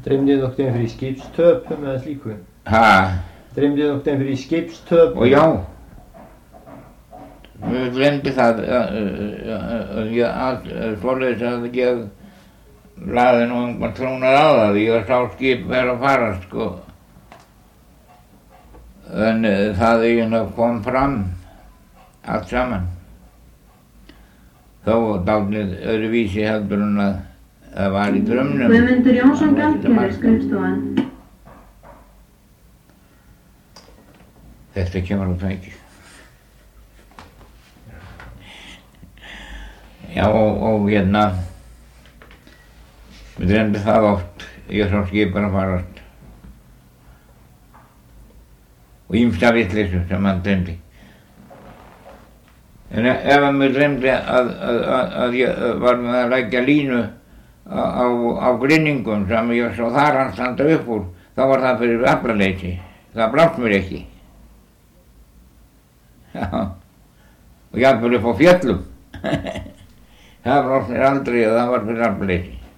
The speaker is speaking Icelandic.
Dreymdi nokkuð fyrir skipstöpum eða slíku? Dreymdi nokkuð fyrir skipstöpum? Og já, mér dreymdi það svoleiðis að ég lagði nú einhvern trúnar á það. Ég sá skip vera að fara, sko. En það eiginlega kom fram allt saman. Þó dálítið öðruvísi heldur en að það var í draumnum. Guðmundur Jónsson gjaldkeri, skrifstofan. Þetta kemur á tæki. Já, og hérna, mér dreymdi það oft. Ég sá skipar að farast. Og ýmsa vitleysu sem hann dreymdi. En ef að mér dreymdi að ég var með að leggja línu á grynningum sem ég svo þar hann standa upp úr, þá var það fyrir aflaleysi. Það brást mér ekki. Já, og jafnvel upp á fjöllum. Það brást mér aldrei að það var fyrir aflaleysi.